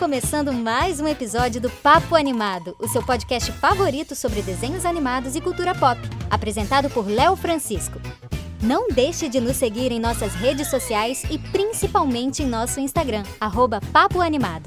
começando mais um episódio do Papo Animado, o seu podcast favorito sobre desenhos animados e cultura pop, apresentado por Léo Francisco. Não deixe de nos seguir em nossas redes sociais e principalmente em nosso Instagram, @papoanimado.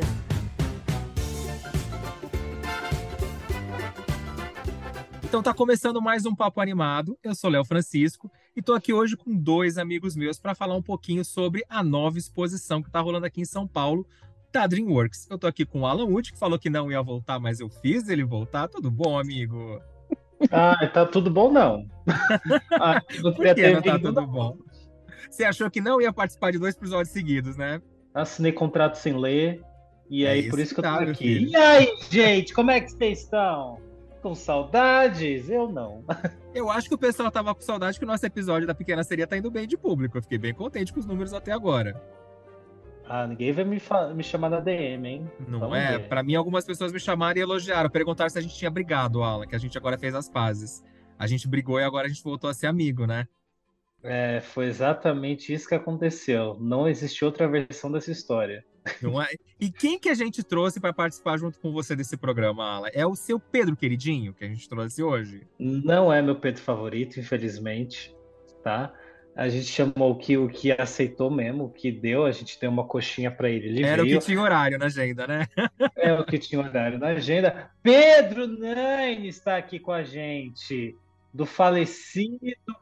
Então tá começando mais um Papo Animado, eu sou Léo Francisco e tô aqui hoje com dois amigos meus para falar um pouquinho sobre a nova exposição que tá rolando aqui em São Paulo, da DreamWorks. Eu tô aqui com o Alan Wood, que falou que não ia voltar, mas eu fiz ele voltar. Tudo bom, amigo? Tá tudo bom, não. Não Por que não tá tudo bom? Você achou que não ia participar de 2 episódios seguidos, né? Assinei contrato sem ler, e aí por isso que eu tô aqui. Filho. E aí, gente, como é que vocês estão? Com saudades? Eu não. Eu acho que o pessoal tava com saudade que o nosso episódio da Pequena Sereia tá indo bem de público. Eu fiquei bem contente com os números até agora. Ninguém vai me chamar na DM, hein? Não Vamos é? ver. Pra mim, algumas pessoas me chamaram e elogiaram, perguntaram se a gente tinha brigado, Alan, que a gente agora fez as pazes. A gente brigou e agora a gente voltou a ser amigo, né? Foi exatamente isso que aconteceu. Não existe outra versão dessa história. Não é? E quem que a gente trouxe para participar junto com você desse programa, Alan? É o seu Pedro queridinho que a gente trouxe hoje? Não é meu Pedro favorito, infelizmente, tá? A gente chamou o que aceitou mesmo, o que deu, a gente deu uma coxinha para ele. Ele Era veio. o que tinha horário na agenda, né? É o que tinha horário na agenda. Pedro Naine está aqui com a gente, do falecido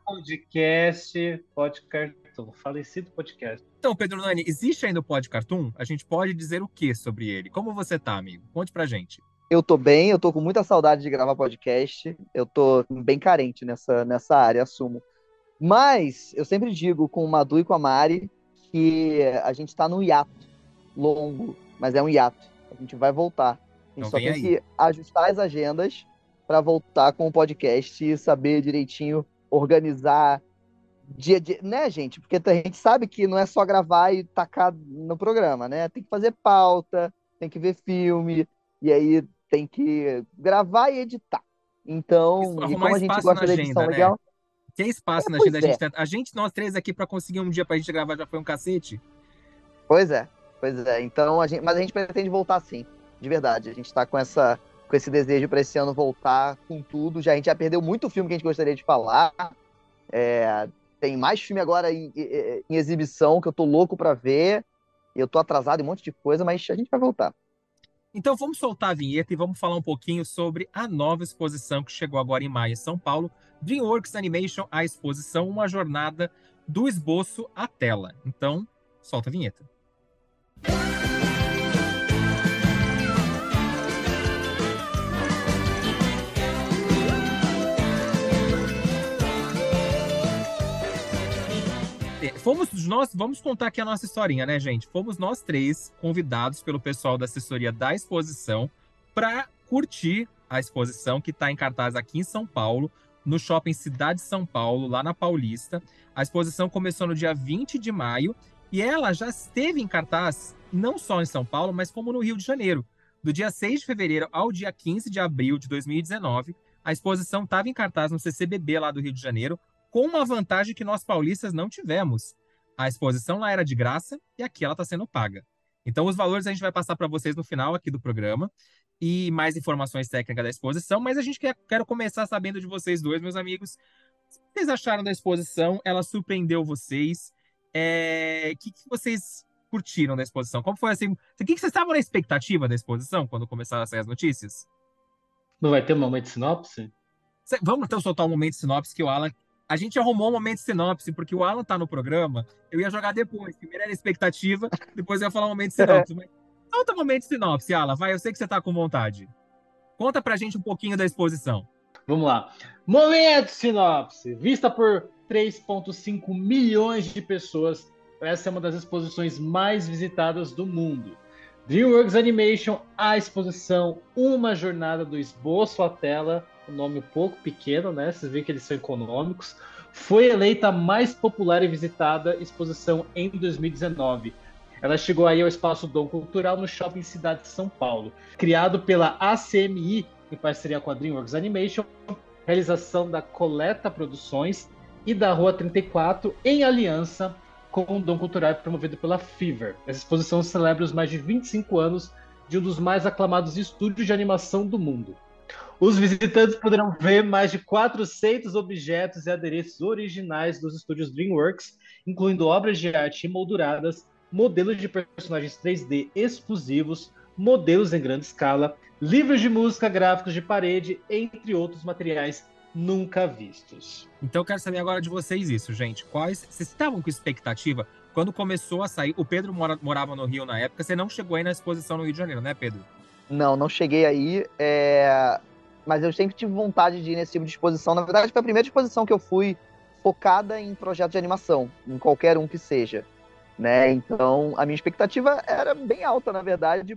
podcast Cartoon. Falecido podcast. Então, Pedro Nani, existe ainda o Pod Cartoon? A gente pode dizer o que sobre ele? Como você tá, amigo? Conte pra gente. Eu tô bem, eu tô com muita saudade de gravar podcast. Eu tô bem carente nessa área, assumo. Mas eu sempre digo com o Madu e com a Mari que a gente tá num hiato longo, mas é um hiato. A gente vai voltar. A gente Então só vem tem aí. que ajustar as agendas para voltar com o podcast e saber direitinho organizar dia a dia, né, gente? Porque a gente sabe que não é só gravar e tacar no programa, né? Tem que fazer pauta, tem que ver filme, e aí tem que gravar e editar. Então, e Arrumar como a gente espaço gosta na da edição agenda, né? legal, Tem espaço na pois agenda. é. Nós três aqui pra conseguir um dia pra gente gravar já foi um cacete. Pois é. Então, mas a gente pretende voltar sim, de verdade. A gente tá com esse desejo para esse ano voltar com tudo. A gente já perdeu muito filme que a gente gostaria de falar. Tem mais filme agora em exibição que eu tô louco para ver. Eu tô atrasado em um monte de coisa, mas a gente vai voltar. Então vamos soltar a vinheta e vamos falar um pouquinho sobre a nova exposição que chegou agora em maio em São Paulo, DreamWorks Animation, a exposição Uma Jornada do Esboço à Tela. Então, solta a vinheta. Vamos contar aqui a nossa historinha, né, gente? Fomos nós três convidados pelo pessoal da assessoria da exposição para curtir a exposição que está em cartaz aqui em São Paulo, no Shopping Cidade de São Paulo, lá na Paulista. A exposição começou no dia 20 de maio e ela já esteve em cartaz não só em São Paulo, mas como no Rio de Janeiro. Do dia 6 de fevereiro ao dia 15 de abril de 2019, a exposição estava em cartaz no CCBB lá do Rio de Janeiro, com uma vantagem que nós paulistas não tivemos. A exposição lá era de graça e aqui ela está sendo paga. Então, os valores a gente vai passar para vocês no final aqui do programa e mais informações técnicas da exposição, mas a gente quer começar sabendo de vocês dois, meus amigos. O que vocês acharam da exposição? Ela surpreendeu vocês? O que vocês curtiram da exposição? Como foi assim? O que vocês estavam na expectativa da exposição quando começaram a sair as notícias? Não vai ter um momento de sinopse? Vamos então soltar um momento de sinopse que o Alan... A gente arrumou um momento de sinopse, porque o Alan tá no programa, eu ia jogar depois. Primeiro era a expectativa, depois eu ia falar um momento de sinopse. Mas solta um momento de sinopse, Alan, vai, eu sei que você tá com vontade. Conta pra gente um pouquinho da exposição. Vamos lá. Momento de sinopse. Vista por 3,5 milhões de pessoas, essa é uma das exposições mais visitadas do mundo. DreamWorks Animation, a exposição Uma Jornada do Esboço à Tela, um nome um pouco pequeno, né? Vocês veem que eles são econômicos. Foi eleita a mais popular e visitada exposição em 2019. Ela chegou aí ao Espaço Dom Cultural no Shopping Cidade de São Paulo. Criado pela ACMI, em parceria com a DreamWorks Animation, realização da Coleta Produções e da Rua 34, em aliança com o Dom Cultural promovido pela Fever. Essa exposição celebra os mais de 25 anos de um dos mais aclamados estúdios de animação do mundo. Os visitantes poderão ver mais de 400 objetos e adereços originais dos estúdios DreamWorks, incluindo obras de arte emolduradas, modelos de personagens 3D exclusivos, modelos em grande escala, livros de música, gráficos de parede, entre outros materiais nunca vistos. Então eu quero saber agora de vocês isso, gente. Vocês estavam com expectativa? Quando começou a sair, o Pedro morava no Rio na época, você não chegou aí na exposição no Rio de Janeiro, né, Pedro? Não cheguei aí, mas eu sempre tive vontade de ir nesse tipo de exposição. Na verdade, foi a primeira exposição que eu fui focada em projeto de animação, em qualquer um que seja, né? Então, a minha expectativa era bem alta, na verdade.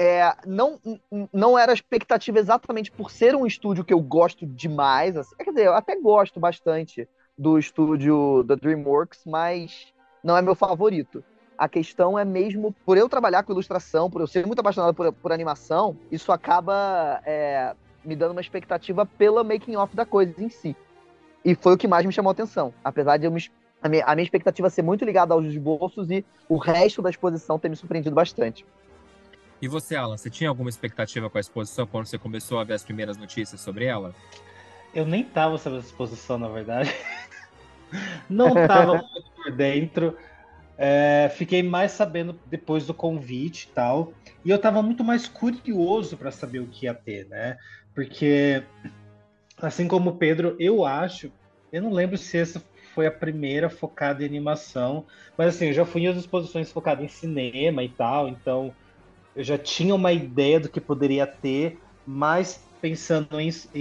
Não era expectativa exatamente por ser um estúdio que eu gosto demais. Assim, quer dizer, eu até gosto bastante do estúdio da DreamWorks, mas não é meu favorito. A questão é mesmo, por eu trabalhar com ilustração, por eu ser muito apaixonado por animação, isso acaba me dando uma expectativa pela making of da coisa em si. E foi o que mais me chamou a atenção. Apesar de a minha expectativa ser muito ligada aos esboços e o resto da exposição ter me surpreendido bastante. E você, Alan, você tinha alguma expectativa com a exposição quando você começou a ver as primeiras notícias sobre ela? Eu nem tava sobre essa exposição, na verdade. Não tava muito por dentro. Fiquei mais sabendo depois do convite e tal. E eu tava muito mais curioso para saber o que ia ter, né? Porque, assim como o Pedro, eu não lembro se essa foi a primeira focada em animação, mas assim, eu já fui em outras exposições focadas em cinema e tal, então eu já tinha uma ideia do que poderia ter, mas pensando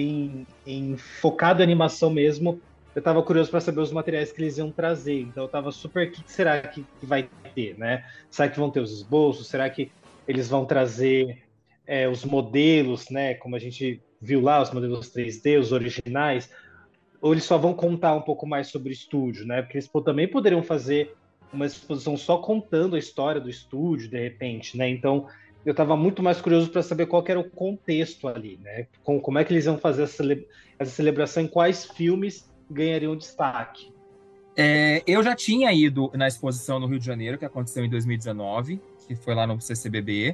em focado em animação mesmo, eu estava curioso para saber os materiais que eles iam trazer. Então eu estava super... O que será que vai ter, né? Será que vão ter os esboços? Será que eles vão trazer os modelos, né? Como a gente viu lá, os modelos 3D, os originais? Ou eles só vão contar um pouco mais sobre o estúdio, né? Porque eles também poderiam fazer uma exposição só contando a história do estúdio, de repente, né? Então eu estava muito mais curioso para saber qual que era o contexto ali, né? Como é que eles iam fazer essa celebração, em quais filmes ganhariam destaque. Eu já tinha ido na exposição no Rio de Janeiro, que aconteceu em 2019, que foi lá no CCBB,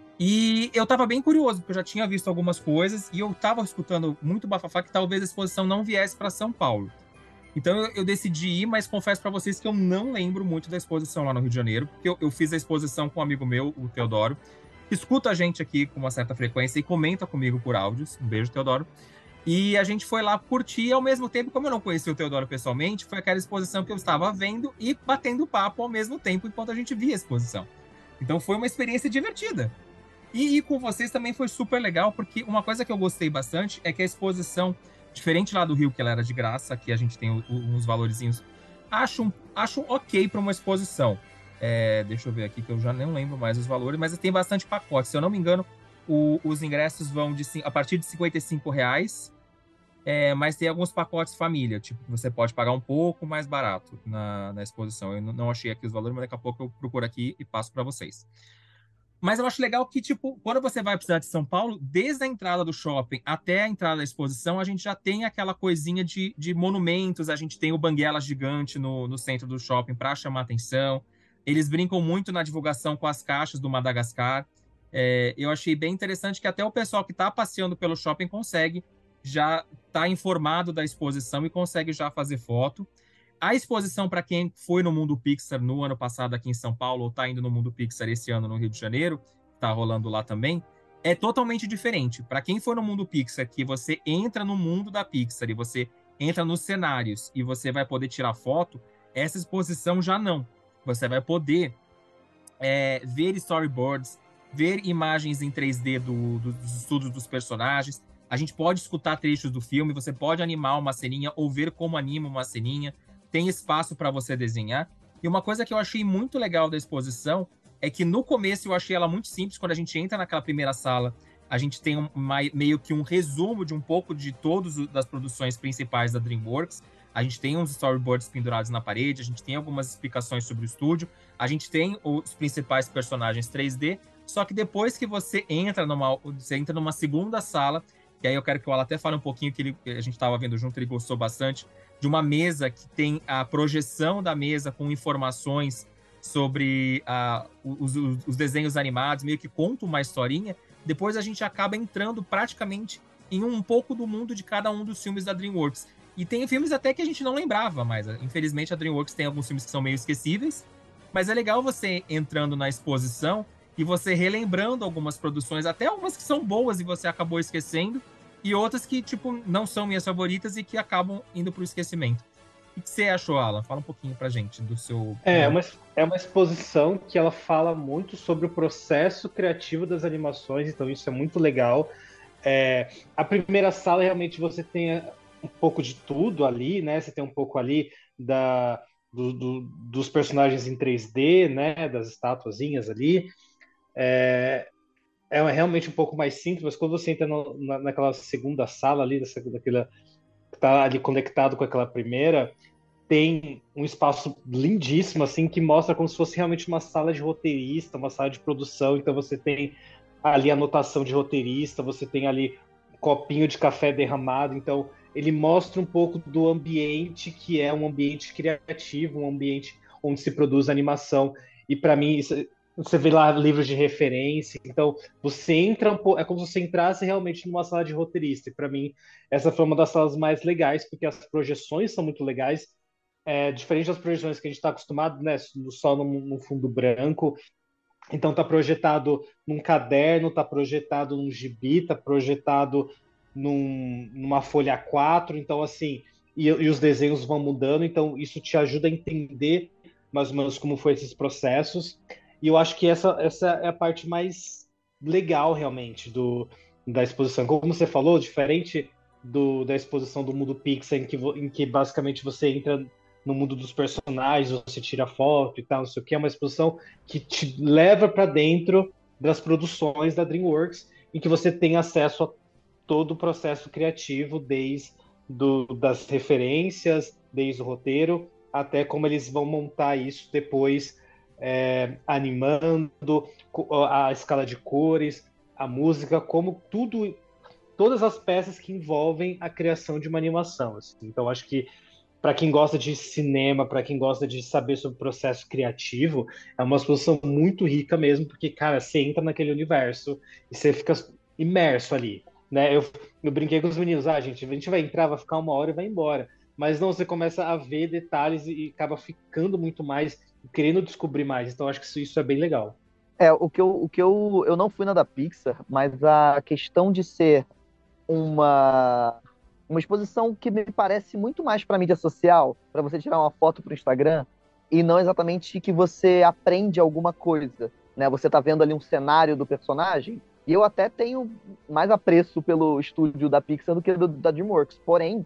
e eu estava bem curioso, porque eu já tinha visto algumas coisas, e eu estava escutando muito bafafá que talvez a exposição não viesse para São Paulo. Então eu decidi ir, mas confesso para vocês que eu não lembro muito da exposição lá no Rio de Janeiro, porque eu fiz a exposição com um amigo meu, o Teodoro, que escuta a gente aqui com uma certa frequência e comenta comigo por áudios. Um beijo, Teodoro. E a gente foi lá curtir, ao mesmo tempo, como eu não conhecia o Teodoro pessoalmente, foi aquela exposição que eu estava vendo e batendo papo ao mesmo tempo enquanto a gente via a exposição. Então foi uma experiência divertida. E com vocês também foi super legal, porque uma coisa que eu gostei bastante é que a exposição, diferente lá do Rio, que ela era de graça, aqui a gente tem uns valorzinhos, acho ok para uma exposição. Deixa eu ver aqui, que eu já nem lembro mais os valores, mas tem bastante pacote. Se eu não me engano, os ingressos vão a partir de R$55, mas tem alguns pacotes família, tipo, você pode pagar um pouco mais barato na exposição. Eu não achei aqui os valores, mas daqui a pouco eu procuro aqui e passo para vocês. Mas eu acho legal que, tipo, quando você vai para a cidade de São Paulo, desde a entrada do shopping até a entrada da exposição, a gente já tem aquela coisinha de monumentos, a gente tem o Banguela gigante no centro do shopping para chamar atenção. Eles brincam muito na divulgação com as caixas do Madagascar. Eu achei bem interessante que até o pessoal que está passeando pelo shopping consegue já estar informado da exposição e consegue já fazer foto. A exposição, para quem foi no Mundo Pixar no ano passado aqui em São Paulo, ou está indo no Mundo Pixar esse ano no Rio de Janeiro, está rolando lá também, é totalmente diferente. Para quem for no Mundo Pixar, que você entra no mundo da Pixar e você entra nos cenários e você vai poder tirar foto, essa exposição já não. Você vai poder ver storyboards, ver imagens em 3D dos estudos dos personagens. A gente pode escutar trechos do filme, você pode animar uma ceninha ou ver como anima uma ceninha. Tem espaço para você desenhar. E uma coisa que eu achei muito legal da exposição é que no começo eu achei ela muito simples. Quando a gente entra naquela primeira sala, a gente tem meio que um resumo de um pouco de todas das produções principais da DreamWorks. A gente tem uns storyboards pendurados na parede, a gente tem algumas explicações sobre o estúdio, a gente tem os principais personagens 3D, só que depois que você entra numa segunda sala, e aí eu quero que o Alan até fale um pouquinho, que a gente estava vendo junto, ele gostou bastante, de uma mesa que tem a projeção da mesa com informações sobre os desenhos animados, meio que conta uma historinha, depois a gente acaba entrando praticamente em um pouco do mundo de cada um dos filmes da DreamWorks. E tem filmes até que a gente não lembrava, mas infelizmente a DreamWorks tem alguns filmes que são meio esquecíveis, mas é legal você entrando na exposição e você relembrando algumas produções, até algumas que são boas e você acabou esquecendo, e outras que, tipo, não são minhas favoritas e que acabam indo pro esquecimento. O que você achou, Alan? Fala um pouquinho pra gente do seu... É uma exposição que ela fala muito sobre o processo criativo das animações, então isso é muito legal. A primeira sala, realmente, você tem um pouco de tudo ali, né? Você tem um pouco ali dos personagens em 3D, né? Das estatuazinhas ali. É realmente um pouco mais simples, mas quando você entra naquela segunda sala ali, daquela que tá ali conectado com aquela primeira, tem um espaço lindíssimo, assim, que mostra como se fosse realmente uma sala de roteirista, uma sala de produção. Então você tem ali a anotação de roteirista, você tem ali um copinho de café derramado. Então ele mostra um pouco do ambiente que é um ambiente criativo, um ambiente onde se produz animação. E para mim, você vê lá livros de referência. Então você entra, é como se você entrasse realmente numa sala de roteirista. E para mim, essa foi uma das salas mais legais, porque as projeções são muito legais. Diferente das projeções que a gente está acostumado, né, só no fundo branco. Então está projetado num caderno, está projetado num gibi, está projetado numa folha A4. Então, assim, e os desenhos vão mudando. Então, isso te ajuda a entender mais ou menos como foi esses processos. E eu acho que essa é a parte mais legal, realmente, da exposição. Como você falou, diferente da exposição do mundo Pixar, em que basicamente você entra no mundo dos personagens, você tira foto e tal, não sei o que, é uma exposição que te leva para dentro das produções da DreamWorks, em que você tem acesso a todo o processo criativo, desde das referências, desde o roteiro, até como eles vão montar isso depois, animando, a escala de cores, a música, como todas as peças que envolvem a criação de uma animação. Assim. Então, acho que para quem gosta de cinema, para quem gosta de saber sobre o processo criativo, é uma exposição muito rica mesmo, porque, cara, você entra naquele universo e você fica imerso ali, né? Eu brinquei com os meninos, a gente vai entrar, vai ficar 1 hora e vai embora. Mas não, você começa a ver detalhes e acaba ficando muito mais, querendo descobrir mais. Então, acho que isso é bem legal. Eu não fui na da Pixar, mas a questão de ser uma exposição que me parece muito mais para mídia social, para você tirar uma foto para o Instagram, e não exatamente que você aprende alguma coisa, né? Você tá vendo ali um cenário do personagem, e eu até tenho mais apreço pelo estúdio da Pixar do que da DreamWorks. Porém,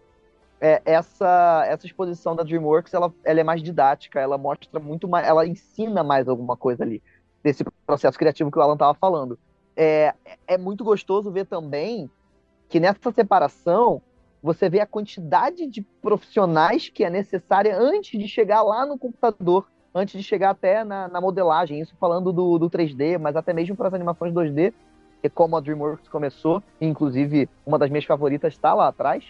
essa exposição da DreamWorks, ela é mais didática, ela mostra muito mais, ela ensina mais alguma coisa ali, desse processo criativo que o Alan estava falando. É muito gostoso ver também que nessa separação você vê a quantidade de profissionais que é necessária antes de chegar lá no computador, antes de chegar até na modelagem, isso falando do 3D, mas até mesmo para as animações 2D, que é como a DreamWorks começou, inclusive uma das minhas favoritas está lá atrás.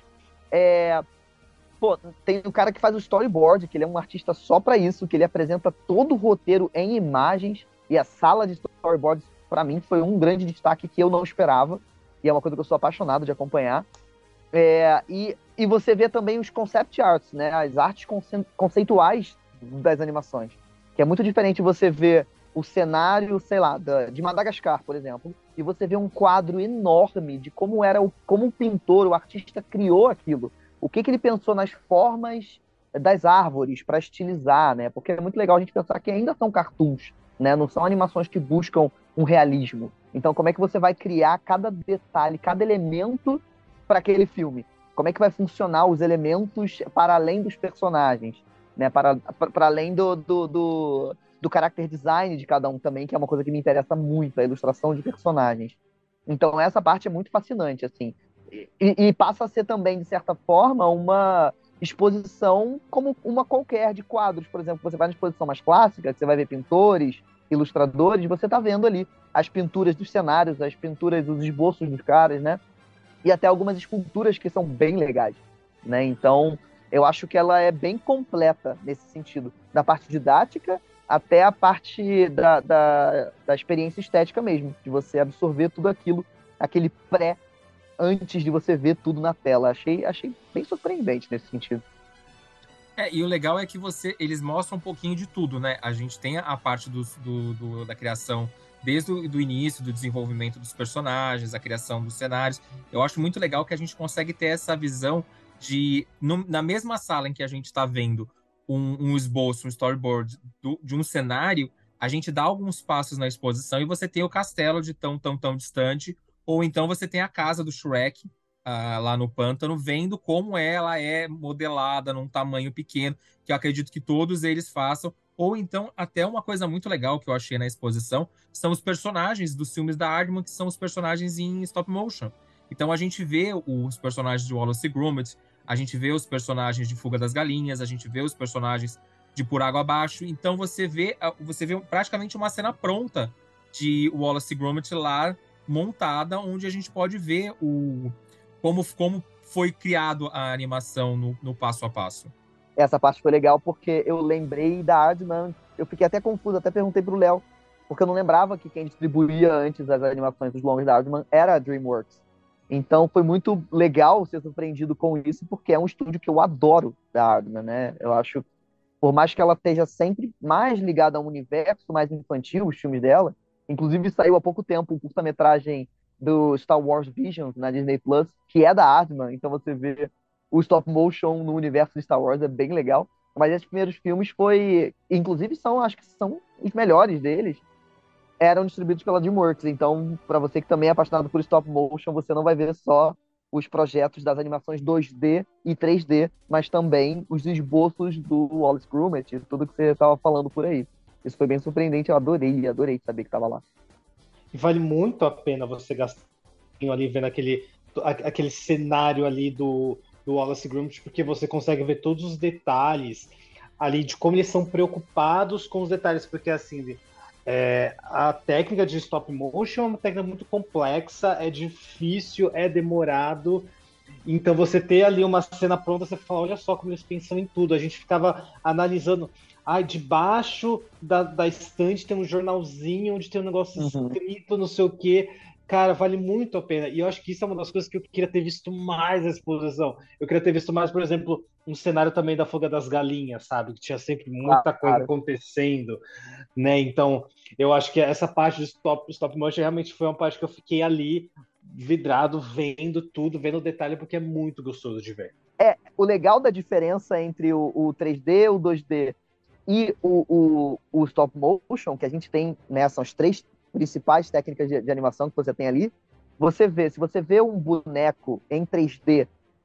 Tem o cara que faz o storyboard, que ele é um artista só para isso, que ele apresenta todo o roteiro em imagens, e a sala de storyboards, para mim, foi um grande destaque que eu não esperava, e é uma coisa que eu sou apaixonado de acompanhar. E você vê também os concept arts, né? As artes conceituais das animações, que é muito diferente você ver o cenário, sei lá, de Madagascar, por exemplo, e você vê um quadro enorme de como o pintor, o artista criou aquilo, o que ele pensou nas formas das árvores para estilizar, né? Porque é muito legal a gente pensar que ainda são cartoons, né? Não são animações que buscam um realismo. Então, como é que você vai criar cada detalhe, cada elemento para aquele filme? Como é que vai funcionar os elementos para além dos personagens, né? Para além do character design de cada um também, que é uma coisa que me interessa muito, a ilustração de personagens. Então, essa parte é muito fascinante, assim. E passa a ser também, de certa forma, uma exposição como uma qualquer de quadros. Por exemplo, você vai na exposição mais clássica, que você vai ver pintores, ilustradores, você está vendo ali as pinturas dos cenários, as pinturas dos esboços dos caras, né? E até algumas esculturas que são bem legais, né? Então, eu acho que ela é bem completa nesse sentido, da parte didática até a parte da experiência estética mesmo, de você absorver tudo aquilo, aquele pré, antes de você ver tudo na tela. Achei bem surpreendente nesse sentido. E o legal é que eles mostram um pouquinho de tudo, né? A gente tem a parte da criação desde o início, do desenvolvimento dos personagens, a criação dos cenários. Eu acho muito legal que a gente consegue ter essa visão na mesma sala em que a gente está vendo um esboço, um storyboard de um cenário, a gente dá alguns passos na exposição e você tem o castelo de tão distante, ou então você tem a casa do Shrek, lá no pântano, vendo como ela é modelada num tamanho pequeno, que eu acredito que todos eles façam. Ou então, até uma coisa muito legal que eu achei na exposição, são os personagens dos filmes da Aardman, que são os personagens em stop motion. Então a gente vê os personagens de Wallace e Gromit, a gente vê os personagens de Fuga das Galinhas, a gente vê os personagens de Por Água Abaixo. Então você vê praticamente uma cena pronta de Wallace e Gromit lá montada, onde a gente pode ver como foi criado a animação no passo a passo. Essa parte foi legal porque eu lembrei da Aardman, eu fiquei até confuso, até perguntei pro Léo, porque eu não lembrava que quem distribuía antes as animações dos longas da Aardman era a DreamWorks. Então foi muito legal ser surpreendido com isso, porque é um estúdio que eu adoro da Aardman, né? Eu acho, por mais que ela esteja sempre mais ligada a um universo mais infantil, os filmes dela, inclusive saiu há pouco tempo um curta-metragem do Star Wars Visions na Disney Plus, que é da Aardman, então você vê o stop motion no universo de Star Wars, é bem legal. Mas esses primeiros filmes inclusive acho que são os melhores deles, eram distribuídos pela DreamWorks. Então, para você que também é apaixonado por stop motion, você não vai ver só os projetos das animações 2D e 3D, mas também os esboços do Wallace Gromit, tudo que você estava falando por aí. Isso foi bem surpreendente, eu adorei saber que estava lá. E vale muito a pena você gastar ali vendo aquele cenário ali do Wallace Gromit, porque você consegue ver todos os detalhes ali de como eles são preocupados com os detalhes, porque assim, a técnica de stop motion é uma técnica muito complexa, é difícil, é demorado. Então você ter ali uma cena pronta, você fala, olha só como eles pensam em tudo. A gente ficava analisando, debaixo da estante tem um jornalzinho onde tem um negócio escrito, não sei o quê. Cara, vale muito a pena. E eu acho que isso é uma das coisas que eu queria ter visto mais na exposição. Eu queria ter visto mais, por exemplo, um cenário também da Fuga das Galinhas, sabe? Que tinha sempre muita coisa acontecendo, né? Então, eu acho que essa parte do stop motion realmente foi uma parte que eu fiquei ali vidrado, vendo tudo, vendo o detalhe, porque é muito gostoso de ver. O legal da diferença entre o 3D, o 2D e o stop motion, que a gente tem, né? São as três principais técnicas de animação que você tem ali. Se você vê um boneco em 3D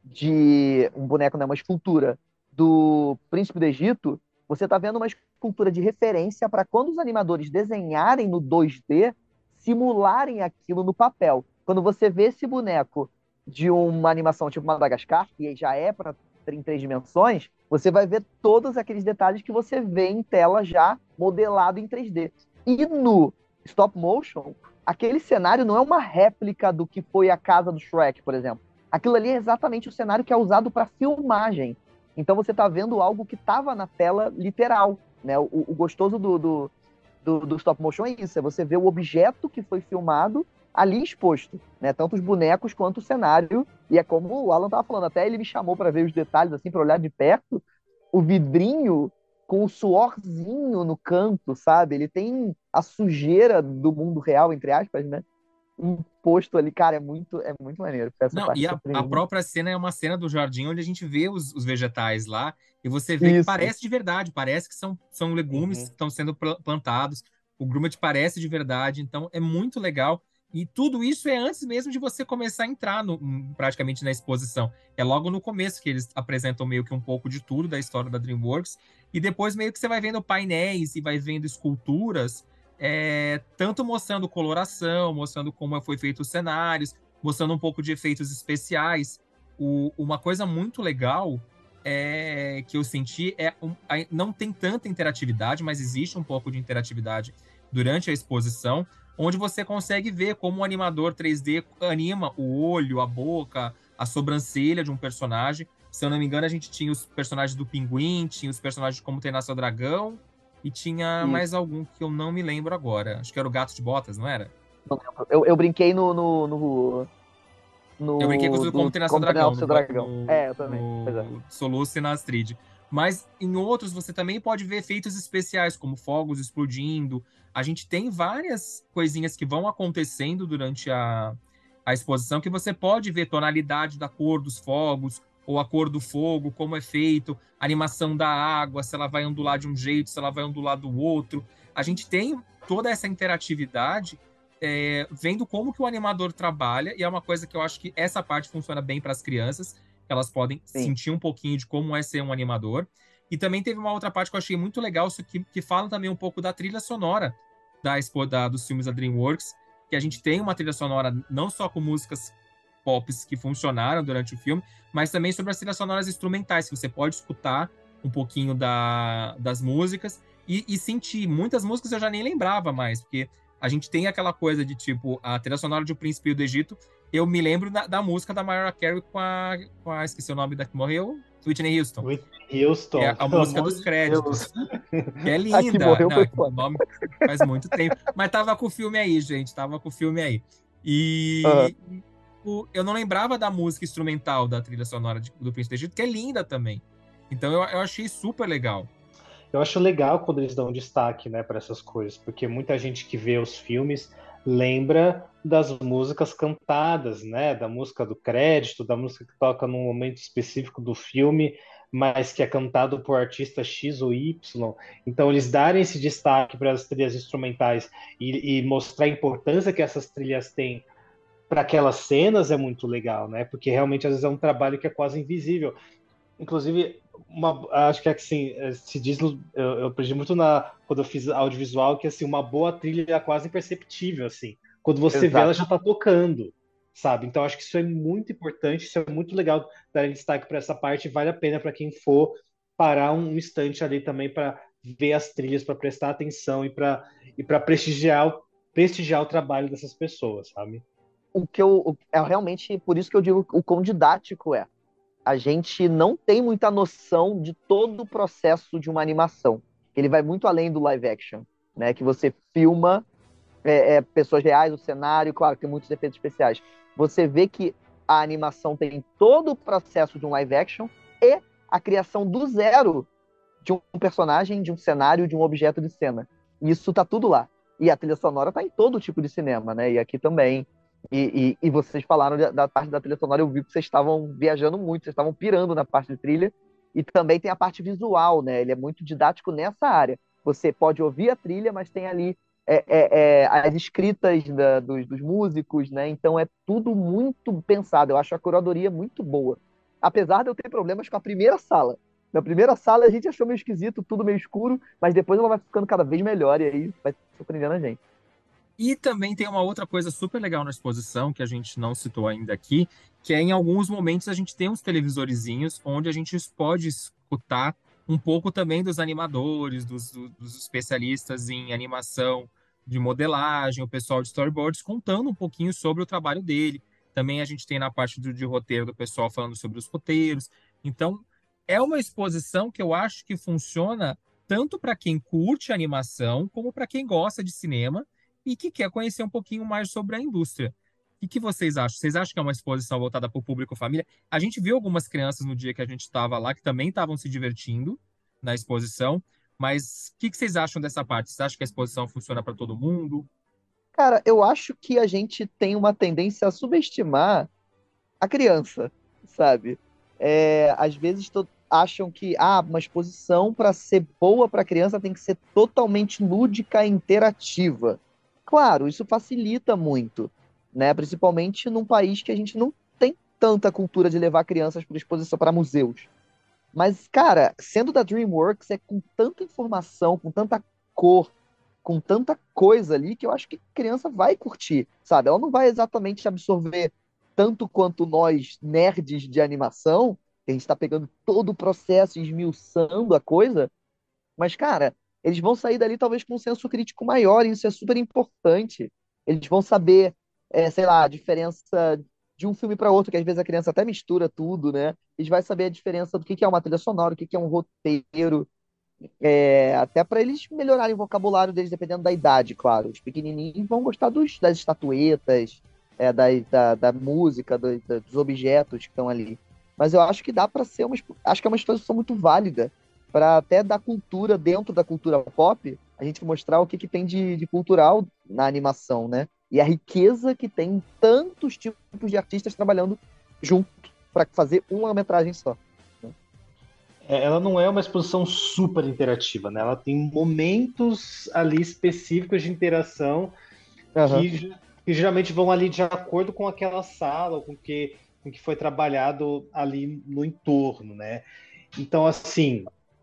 uma escultura do Príncipe do Egito, você está vendo uma escultura de referência para quando os animadores desenharem no 2D, simularem aquilo no papel. Quando você vê esse boneco de uma animação tipo Madagascar, que já é em 3 dimensões, você vai ver todos aqueles detalhes que você vê em tela já modelado em 3D. E no stop motion, aquele cenário não é uma réplica do que foi a casa do Shrek, por exemplo. Aquilo ali é exatamente o cenário que é usado para filmagem. Então você está vendo algo que estava na tela literal, né? O gostoso do stop motion é isso, é você ver o objeto que foi filmado ali exposto, né? Tanto os bonecos quanto o cenário. E é como o Alan estava falando, até ele me chamou para ver os detalhes, assim, para olhar de perto, o vidrinho com o suorzinho no canto, sabe? Ele tem a sujeira do mundo real, entre aspas, né? Imposto ali, cara, é muito maneiro. Não, e a própria cena é uma cena do jardim onde a gente vê os vegetais lá e você vê que parece de verdade, parece que são legumes que estão sendo plantados, o Gromit parece de verdade, então é muito legal. E tudo isso é antes mesmo de você começar a entrar praticamente na exposição. É logo no começo que eles apresentam meio que um pouco de tudo da história da DreamWorks. E depois meio que você vai vendo painéis e vai vendo esculturas, tanto mostrando coloração, mostrando como foi feito os cenários, mostrando um pouco de efeitos especiais. Uma coisa muito legal que eu senti não tem tanta interatividade, mas existe um pouco de interatividade durante a exposição, onde você consegue ver como o animador 3D anima o olho, a boca, a sobrancelha de um personagem. Se eu não me engano, a gente tinha os personagens do Pinguim, tinha os personagens de Como Treinar Seu Dragão, e tinha mais Isso. algum que eu não me lembro agora. Acho que era o Gato de Botas, não era? Não lembro. Eu brinquei no, Eu brinquei com no tudo como do treinar seu Como Treinar o dragão, Seu Dragão. É, eu também. Pois é. no Soluço e na Astrid. Mas em outros você também pode ver efeitos especiais, como fogos explodindo. A gente tem várias coisinhas que vão acontecendo durante a exposição que você pode ver tonalidade da cor dos fogos, ou a cor do fogo, como é feito, a animação da água, se ela vai ondular de um jeito, se ela vai ondular do outro. A gente tem toda essa interatividade vendo como que o animador trabalha, e é uma coisa que eu acho que essa parte funciona bem para as crianças, que elas podem Sim. sentir um pouquinho de como é ser um animador. E também teve uma outra parte que eu achei muito legal, que fala também um pouco da trilha sonora dos filmes da DreamWorks, que a gente tem uma trilha sonora não só com músicas pop que funcionaram durante o filme, mas também sobre as trilhas sonoras instrumentais, que você pode escutar um pouquinho das músicas e sentir. Muitas músicas eu já nem lembrava mais, porque a gente tem aquela coisa de, tipo, a trilha sonora de O Príncipe do Egito, eu me lembro da música da Mariah Carey esqueci o nome da que morreu, Whitney Houston, Whitney que é Houston, a pelo música amor dos de Deus. créditos, que é A que linda, morreu não, foi o foda. nome faz muito tempo, mas tava com o filme aí, gente, tava com o filme aí. Aham. E eu não lembrava da música instrumental da trilha sonora do Príncipe do Egito, que é linda também. Então eu achei super legal. Eu acho legal quando eles dão destaque, né, para essas coisas, porque muita gente que vê os filmes lembra das músicas cantadas, né, da música do crédito, da música que toca num momento específico do filme, mas que é cantado por artista X ou Y. Então, eles darem esse destaque para as trilhas instrumentais e mostrar a importância que essas trilhas têm para aquelas cenas é muito legal, né? Porque realmente às vezes é um trabalho que é quase invisível. Inclusive, acho que assim, se diz, eu aprendi muito quando eu fiz audiovisual que assim, uma boa trilha é quase imperceptível, assim. Quando você vê, ela Exato. já está tocando, sabe? Então, acho que isso é muito importante, isso é muito legal dar destaque para essa parte, vale a pena para quem for parar um instante ali também para ver as trilhas, para prestar atenção e para prestigiar o trabalho dessas pessoas, sabe? É realmente por isso que eu digo o quão didático é. A gente não tem muita noção de todo o processo de uma animação. Ele vai muito além do live action, né? Que você filma pessoas reais, o cenário, claro, tem muitos efeitos especiais. Você vê que a animação tem todo o processo de um live action e a criação do zero de um personagem, de um cenário, de um objeto de cena. Isso tá tudo lá. E a trilha sonora tá em todo tipo de cinema, né? E aqui também. E vocês falaram da parte da trilha sonora, eu vi que vocês estavam viajando muito, vocês estavam pirando na parte de trilha. E também tem a parte visual, né? Ele é muito didático nessa área. Você pode ouvir a trilha, mas tem ali as escritas dos músicos, né? Então é tudo muito pensado. Eu acho a curadoria muito boa. Apesar de eu ter problemas com a primeira sala. Na primeira sala a gente achou meio esquisito, tudo meio escuro, mas depois ela vai ficando cada vez melhor e aí vai surpreendendo a gente. E também tem uma outra coisa super legal na exposição, que a gente não citou ainda aqui, que é em alguns momentos a gente tem uns televisorizinhos onde a gente pode escutar um pouco também dos animadores, dos especialistas em animação, de modelagem, o pessoal de storyboards, contando um pouquinho sobre o trabalho dele. Também a gente tem na parte de roteiro do pessoal falando sobre os roteiros. Então, é uma exposição que eu acho que funciona tanto para quem curte animação, como para quem gosta de cinema e que quer conhecer um pouquinho mais sobre a indústria. O que vocês acham? Vocês acham que é uma exposição voltada para o público família? A gente viu algumas crianças no dia que a gente estava lá que também estavam se divertindo na exposição, mas o que vocês acham dessa parte? Vocês acham que a exposição funciona para todo mundo? Cara, eu acho que a gente tem uma tendência a subestimar a criança, sabe? Às vezes acham que uma exposição para ser boa para a criança tem que ser totalmente lúdica e interativa. Claro, isso facilita muito, né? Principalmente num país que a gente não tem tanta cultura de levar crianças para exposição para museus. Mas, cara, sendo da DreamWorks, é com tanta informação, com tanta cor, com tanta coisa ali, que eu acho que a criança vai curtir, sabe? Ela não vai exatamente absorver tanto quanto nós, nerds de animação, que a gente está pegando todo o processo e esmiuçando a coisa, mas, cara, eles vão sair dali talvez com um senso crítico maior, e isso é super importante. Eles vão saber, sei lá, a diferença de um filme para outro, que às vezes a criança até mistura tudo, né? Eles vão saber a diferença do que é uma trilha sonora, o que é um roteiro. Até para eles melhorarem o vocabulário deles, dependendo da idade, claro. Os pequenininhos vão gostar das estatuetas, da música, dos objetos que estão ali. Mas eu acho que dá para ser acho que é uma exposição muito válida para até da cultura, dentro da cultura pop, a gente mostrar o que tem de cultural na animação, né? E a riqueza que tem tantos tipos de artistas trabalhando junto para fazer uma metragem só. Ela não é uma exposição super interativa, né? Ela tem momentos ali específicos de interação Aham. que geralmente vão ali de acordo com aquela sala, ou com que foi trabalhado ali no entorno, né? Então, assim,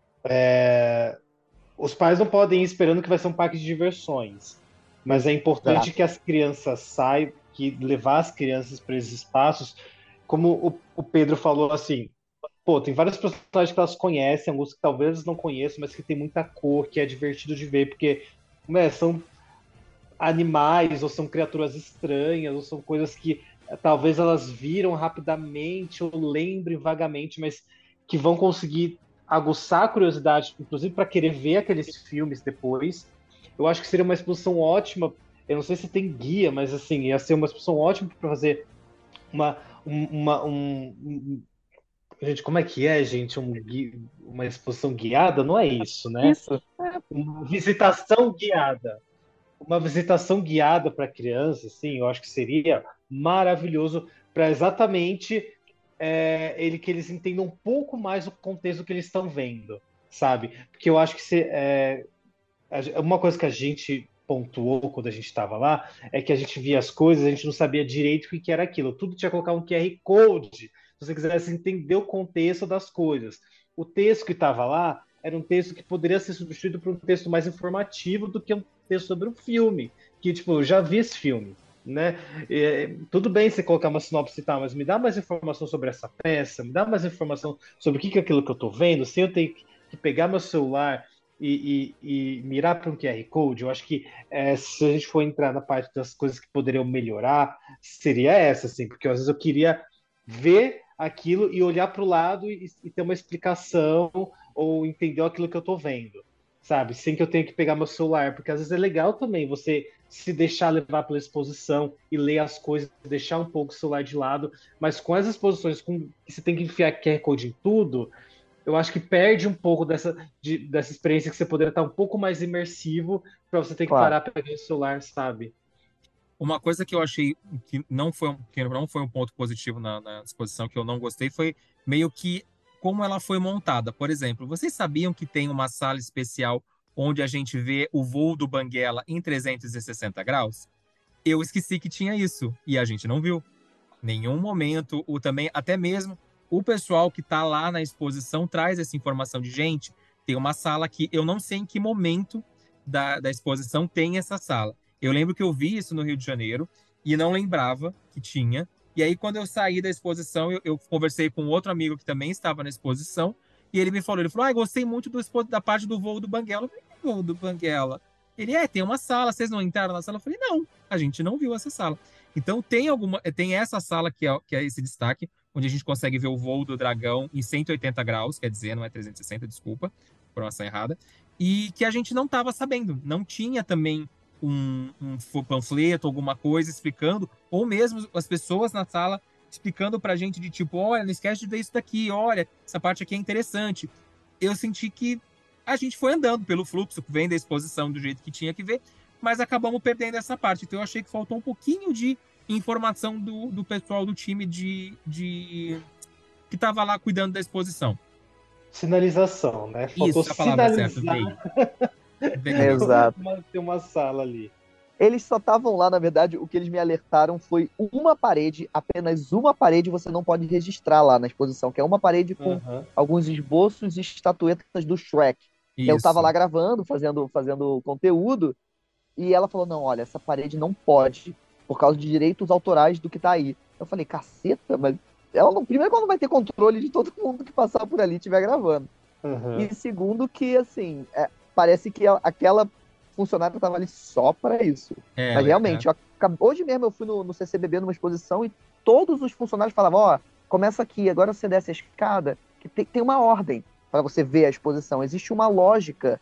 os pais não podem ir esperando que vai ser um parque de diversões, mas é importante Exato. que as crianças saibam, que levar as crianças para esses espaços, como o Pedro falou, assim, pô, tem vários personagens que elas conhecem, alguns que talvez não conheçam, mas que tem muita cor, que é divertido de ver, porque são animais, ou são criaturas estranhas, ou são coisas que talvez elas viram rapidamente, ou lembrem vagamente, mas que vão conseguir aguçar a curiosidade, inclusive para querer ver aqueles filmes depois. Eu acho que seria uma exposição ótima. Eu não sei se tem guia, mas assim, ia ser uma exposição ótima para fazer uma, gente, como é que é, gente? Uma exposição guiada? Não é isso, né? Isso. Uma visitação guiada. Uma visitação guiada para criança, assim, eu acho que seria maravilhoso para exatamente que eles entendam um pouco mais o contexto que eles estão vendo, sabe? Porque eu acho que uma coisa que a gente pontuou quando a gente estava lá é que a gente via as coisas, a gente não sabia direito o que era aquilo. Tudo tinha que colocar um QR Code, se você quisesse entender o contexto das coisas. O texto que estava lá era um texto que poderia ser substituído por um texto mais informativo do que um texto sobre um filme. Que, tipo, eu já vi esse filme, né? Tudo bem você colocar uma sinopse e tal, mas me dá mais informação sobre essa peça, me dá mais informação sobre o que é aquilo que eu estou vendo, sem eu ter que pegar meu celular e mirar para um QR Code. Eu acho que se a gente for entrar na parte das coisas que poderiam melhorar, seria essa, assim, porque às vezes eu queria ver aquilo e olhar para o lado e ter uma explicação ou entender aquilo que eu estou vendo, sabe? Sem que eu tenha que pegar meu celular, porque às vezes é legal também você se deixar levar pela exposição e ler as coisas, deixar um pouco o celular de lado, mas com as exposições que você tem que enfiar QR Code em tudo, eu acho que perde um pouco dessa experiência que você poderia estar um pouco mais imersivo para você ter que Claro. parar para pegar o celular, sabe? Uma coisa que eu achei que não foi um ponto positivo na exposição, que eu não gostei, foi meio que como ela foi montada. Por exemplo, vocês sabiam que tem uma sala especial onde a gente vê o voo do Banguela em 360 graus? Eu esqueci que tinha isso e a gente não viu. Nenhum momento, também, até mesmo o pessoal que está lá na exposição traz essa informação de gente. Tem uma sala que eu não sei em que momento da exposição tem essa sala. Eu lembro que eu vi isso no Rio de Janeiro e não lembrava que tinha. E aí, quando eu saí da exposição, eu conversei com outro amigo que também estava na exposição e ele me falou, gostei muito da parte do voo do Banguela. Eu falei, que voo do Banguela? Ele, tem uma sala, vocês não entraram na sala? Eu falei, não, a gente não viu essa sala. Então tem essa sala que é esse destaque, onde a gente consegue ver o voo do dragão em 180 graus, quer dizer, não é 360, desculpa, informação errada, e que a gente não estava sabendo. Não tinha também um panfleto, alguma coisa explicando, ou mesmo as pessoas na sala explicando pra gente de tipo, olha, não esquece de ver isso daqui, olha, essa parte aqui é interessante. Eu senti que a gente foi andando pelo fluxo, vendo a exposição do jeito que tinha que ver, mas acabamos perdendo essa parte. Então eu achei que faltou um pouquinho de informação do pessoal do time que estava lá cuidando da exposição. Sinalização, né? Faltou Isso, a palavra certa, sinalizar veio. Exato. ter uma sala ali. Eles só estavam lá, na verdade, o que eles me alertaram foi uma parede, apenas uma parede você não pode registrar lá na exposição, que é uma parede com alguns esboços e estatuetas do Shrek. Eu tava lá gravando, fazendo conteúdo, e ela falou, não, olha, essa parede não pode, por causa de direitos autorais do que tá aí. Eu falei, caceta, mas ela não, primeiro que ela não vai ter controle de todo mundo que passar por ali e estiver gravando. E segundo que, assim, parece que aquela funcionária estava ali só para isso. Mas realmente, hoje mesmo eu fui no CCBB numa exposição e todos os funcionários falavam, ó, começa aqui, agora você desce a escada, que tem uma ordem. para você ver a exposição. Existe uma lógica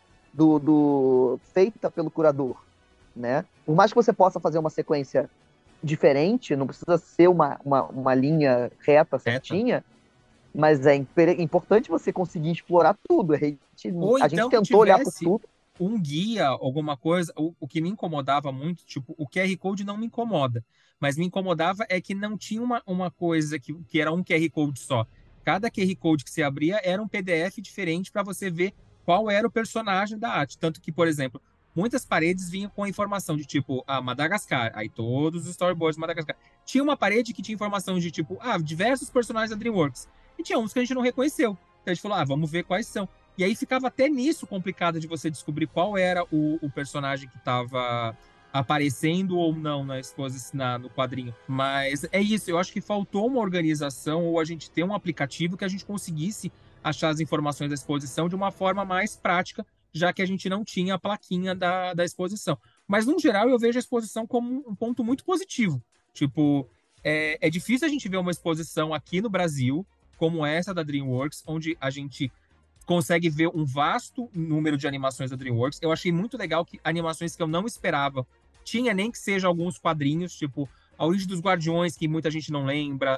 feita pelo curador, né? Por mais que você possa fazer uma sequência diferente, não precisa ser uma linha reta, certinha, mas é importante você conseguir explorar tudo. Ou A então gente que tentou olhar para tivesse tudo. um guia, alguma coisa. O que me incomodava muito, tipo, o QR Code não me incomoda, mas me incomodava é que não tinha uma coisa que era um QR Code só. Cada QR Code que você abria era um PDF diferente para você ver qual era o personagem da arte. Tanto que, por exemplo, muitas paredes vinham com a informação de tipo, Madagascar, aí todos os storyboards de Madagascar. Tinha uma parede que tinha informação de tipo, diversos personagens da DreamWorks. E tinha uns que a gente não reconheceu. Então a gente falou, vamos ver quais são. E aí ficava até nisso complicado de você descobrir qual era o personagem que estava aparecendo ou não na exposição, no quadrinho. Mas é isso, eu acho que faltou uma organização ou a gente ter um aplicativo que a gente conseguisse achar as informações da exposição de uma forma mais prática, já que a gente não tinha a plaquinha da exposição. Mas, no geral, eu vejo a exposição como um ponto muito positivo. Tipo, é difícil a gente ver uma exposição aqui no Brasil, como essa da DreamWorks, onde a gente consegue ver um vasto número de animações da DreamWorks. Eu achei muito legal que animações que eu não esperava tinha, nem que seja alguns quadrinhos, tipo A Origem dos Guardiões, que muita gente não lembra,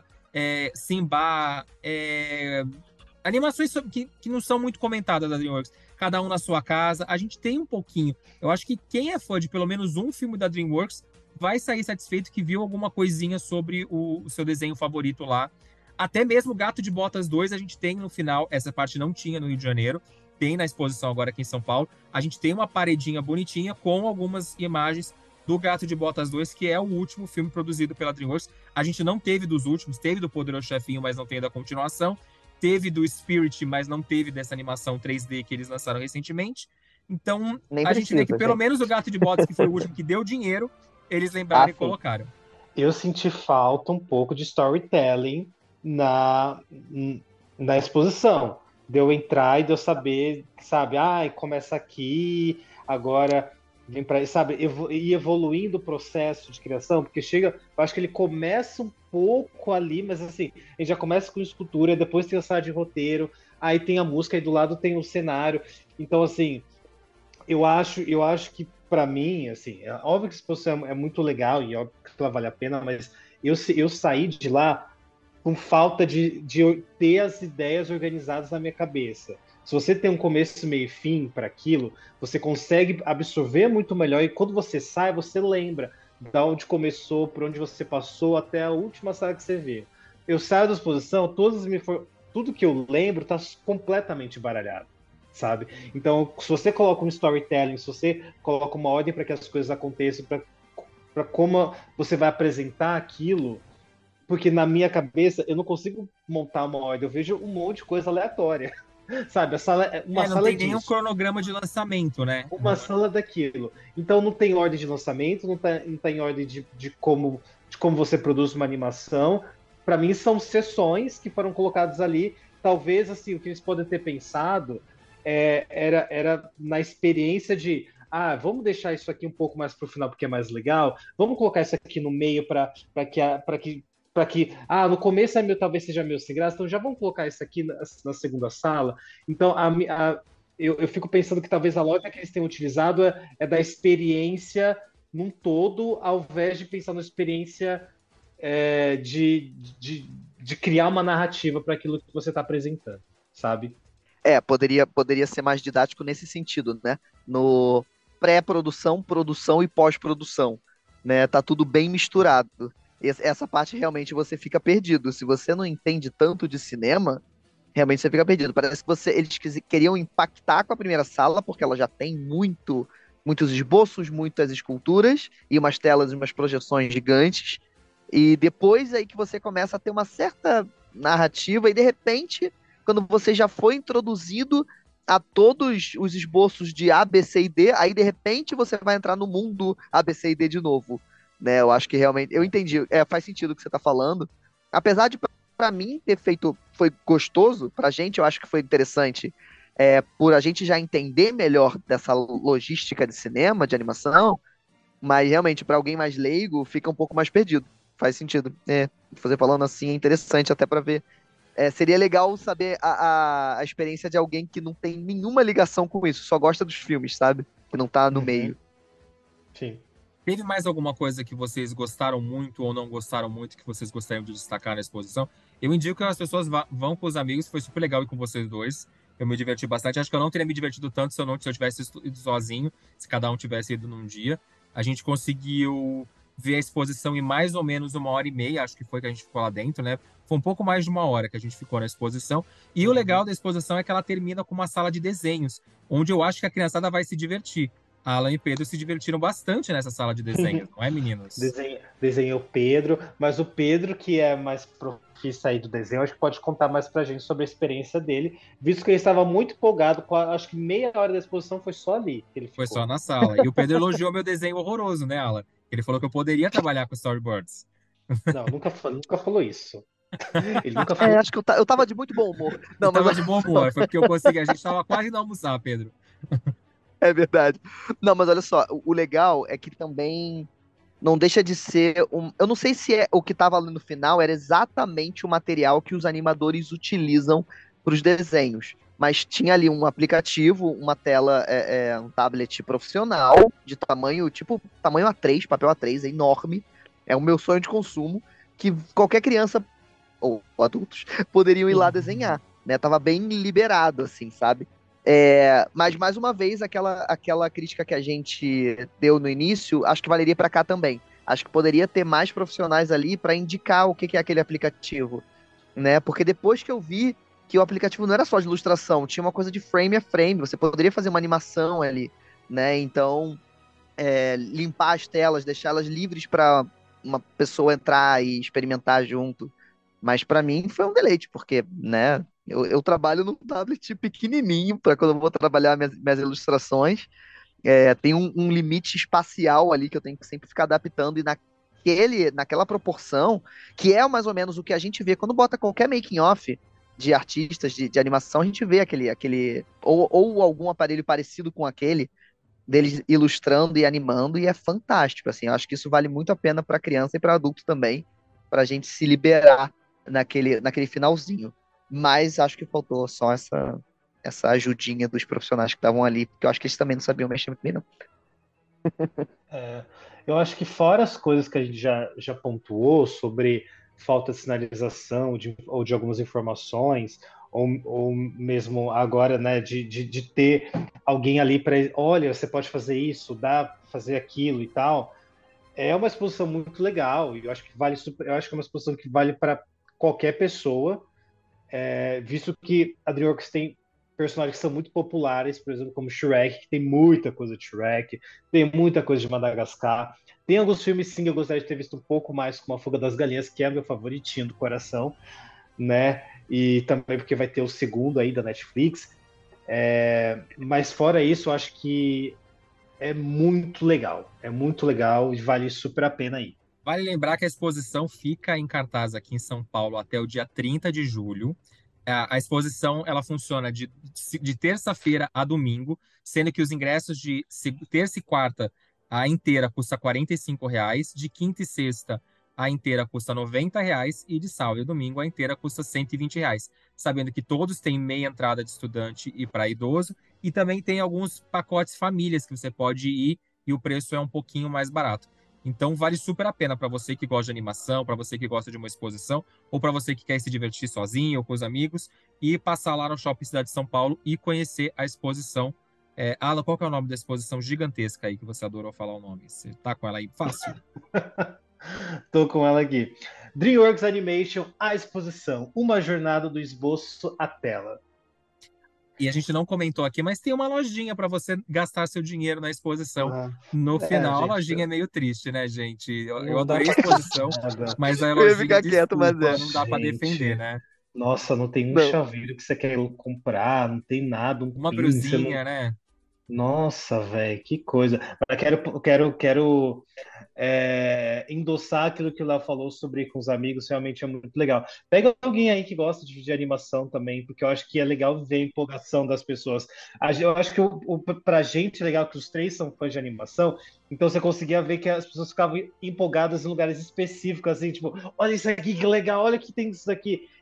Simba, animações que não são muito comentadas da DreamWorks. Cada um na sua casa, a gente tem um pouquinho. Eu acho que quem é fã de pelo menos um filme da DreamWorks vai sair satisfeito que viu alguma coisinha sobre o seu desenho favorito lá. Até mesmo Gato de Botas 2 a gente tem no final, essa parte não tinha no Rio de Janeiro, tem na exposição agora aqui em São Paulo, a gente tem uma paredinha bonitinha com algumas imagens do Gato de Botas 2, que é o último filme produzido pela DreamWorks. A gente não teve dos últimos, teve do Poderoso Chefinho, mas não teve da continuação, teve do Spirit, mas não teve dessa animação 3D que eles lançaram recentemente. Então, Nem a gente vê que precisa, pelo gente. menos o Gato de Botas, que foi o último que deu dinheiro, eles lembraram e sim. colocaram. Eu senti falta um pouco de storytelling na exposição. De eu entrar e de eu saber, sabe, começa aqui, agora vem para, sabe, ir evoluindo o processo de criação, porque eu acho que ele começa um pouco ali, mas assim, ele já começa com escultura, depois tem a sala de roteiro, aí tem a música, aí do lado tem o cenário. Então, assim, eu acho que para mim, assim, é óbvio que a exposição é muito legal e óbvio que ela vale a pena, mas eu saí de lá com falta de ter as ideias organizadas na minha cabeça. Se você tem um começo, meio e fim para aquilo, você consegue absorver muito melhor e quando você sai, você lembra de onde começou, por onde você passou, até a última sala que você vê. Eu saio da exposição, tudo que eu lembro está completamente baralhado, sabe? Então, se você coloca um storytelling, se você coloca uma ordem para que as coisas aconteçam, para como você vai apresentar aquilo, porque na minha cabeça eu não consigo montar uma ordem, eu vejo um monte de coisa aleatória, sabe? A sala é uma não sala tem nenhum cronograma de lançamento, né? uma sala daquilo. Então não tem ordem de lançamento, não tem ordem de como você produz uma animação. Para mim são sessões que foram colocadas ali. Talvez assim o que eles podem ter pensado era na experiência de vamos deixar isso aqui um pouco mais para o final porque é mais legal. Vamos colocar isso aqui no meio para que no começo talvez seja meio sem graça, então já vamos colocar isso aqui na segunda sala. Então, eu fico pensando que talvez a lógica que eles tenham utilizado é da experiência num todo, ao invés de pensar na experiência de criar uma narrativa para aquilo que você está apresentando, sabe? Poderia ser mais didático nesse sentido, né? No pré-produção, produção e pós-produção, né? Tá tudo bem misturado. Essa parte realmente você fica perdido. Se você não entende tanto de cinema, realmente você fica perdido. Parece que eles queriam impactar com a primeira sala, porque ela já tem muitos esboços, muitas esculturas, e umas telas e umas projeções gigantes. E depois aí que você começa a ter uma certa narrativa, e de repente, quando você já foi introduzido a todos os esboços de A, B, C e D, aí de repente você vai entrar no mundo A, B, C e D de novo. Né, eu acho que realmente, eu entendi, faz sentido o que você está falando, apesar de para mim ter feito, foi gostoso, pra gente eu acho que foi interessante, por a gente já entender melhor dessa logística de cinema, de animação, mas realmente para alguém mais leigo fica um pouco mais perdido, faz sentido, você falando assim é interessante até para ver Seria legal saber a experiência de alguém que não tem nenhuma ligação com isso, só gosta dos filmes, sabe? Que não tá no meio. Sim. Teve mais alguma coisa que vocês gostaram muito ou não gostaram muito que vocês gostariam de destacar na exposição? Eu indico que as pessoas vão com os amigos, foi super legal ir com vocês dois. Eu me diverti bastante. Acho que eu não teria me divertido tanto se eu tivesse ido sozinho, se cada um tivesse ido num dia. A gente conseguiu ver a exposição em mais ou menos 1h30, acho que foi que a gente ficou lá dentro, né? Foi um pouco mais de 1 hora que a gente ficou na exposição. E o legal da exposição é que ela termina com uma sala de desenhos, onde eu acho que a criançada vai se divertir. A Alan e Pedro se divertiram bastante nessa sala de desenhos, não é, meninos? Desenhou o Pedro, mas o Pedro, que é mais profissa aí do desenho, acho que pode contar mais pra gente sobre a experiência dele, visto que ele estava muito empolgado, acho que meia hora da exposição foi só ali que ele ficou. Foi só na sala. E o Pedro elogiou meu desenho horroroso, né, Alan? Ele falou que eu poderia trabalhar com storyboards. Não, nunca falou isso. Ele nunca falou. Acho que eu tava de muito bom humor. Não, eu tava de bom humor, foi porque eu consegui. A gente tava quase indo almoçar, Pedro. É verdade. Não, mas olha só, o legal é que também não deixa de ser eu não sei se o que estava ali no final era exatamente o material que os animadores utilizam para os desenhos, mas tinha ali um aplicativo, uma tela, um tablet profissional de tamanho, tipo tamanho A3, papel A3, é enorme, é o meu sonho de consumo, que qualquer criança ou adultos poderiam ir lá desenhar, né? Tava bem liberado, assim, sabe? Mas, mais uma vez, aquela crítica que a gente deu no início, acho que valeria para cá também. Acho que poderia ter mais profissionais ali para indicar o que é aquele aplicativo, né? Porque depois que eu vi que o aplicativo não era só de ilustração, tinha uma coisa de frame a frame, você poderia fazer uma animação ali, né? Então, limpar as telas, deixá-las livres para uma pessoa entrar e experimentar junto. Mas para mim foi um deleite, porque, né? Eu trabalho num tablet pequenininho para quando eu vou trabalhar minhas ilustrações. Tem um limite espacial ali que eu tenho que sempre ficar adaptando, e naquela proporção, que é mais ou menos o que a gente vê quando bota qualquer making-off de artistas de animação, a gente vê aquele ou algum aparelho parecido com aquele, deles ilustrando e animando, e é fantástico. Assim, eu acho que isso vale muito a pena para criança e para adulto também, para a gente se liberar naquele finalzinho. Mas acho que faltou só essa ajudinha dos profissionais que estavam ali, porque eu acho que eles também não sabiam mexer muito bem, não. Eu acho que fora as coisas que a gente já pontuou sobre falta de sinalização ou de algumas informações, ou mesmo agora, né, de ter alguém ali para, olha, você pode fazer isso, dá pra fazer aquilo e tal, é uma exposição muito legal, e eu acho que eu acho que é uma exposição que vale para qualquer pessoa, visto que a DreamWorks tem personagens que são muito populares, por exemplo, como Shrek, que tem muita coisa de Shrek, tem muita coisa de Madagascar. Tem alguns filmes, sim, que eu gostaria de ter visto um pouco mais, como A Fuga das Galinhas, que é meu favoritinho do coração, né? E também porque vai ter o segundo aí da Netflix. Mas fora isso, eu acho que é muito legal e vale super a pena ir. Vale lembrar que a exposição fica em cartaz aqui em São Paulo até o dia 30 de julho. A exposição ela funciona de terça-feira a domingo, sendo que os ingressos de terça e quarta, a inteira custa R$ 45, de quinta e sexta a inteira custa R$ 90 e de sábado e domingo a inteira custa R$ 120, sabendo que todos têm meia entrada de estudante e para idoso, e também tem alguns pacotes famílias que você pode ir e o preço é um pouquinho mais barato. Então vale super a pena para você que gosta de animação, para você que gosta de uma exposição, ou para você que quer se divertir sozinho ou com os amigos, e passar lá no Shopping Cidade de São Paulo e conhecer a exposição. Alan, qual que é o nome da exposição gigantesca aí que você adorou falar o nome? Você tá com ela aí fácil? Tô com ela aqui. DreamWorks Animation, a exposição, uma jornada do esboço à tela. E a gente não comentou aqui, mas tem uma lojinha para você gastar seu dinheiro na exposição. No final, gente, a lojinha é meio triste, né, gente? Eu adorei a exposição, mas a Eu ia lojinha, ficar quieto, mas não dá para defender, né? Nossa, não tem um Não. chaveiro que você quer comprar, não tem nada, um Uma pin, brusinha, né? Nossa, velho, que coisa. Mas quero endossar aquilo que o Léo falou sobre ir com os amigos, realmente é muito legal. Pega alguém aí que gosta de animação também, porque eu acho que é legal ver a empolgação das pessoas. Eu acho que pra gente é legal que os três são fãs de animação, então você conseguia ver que as pessoas ficavam empolgadas em lugares específicos, assim, tipo, olha isso aqui que legal, olha que tem isso aqui.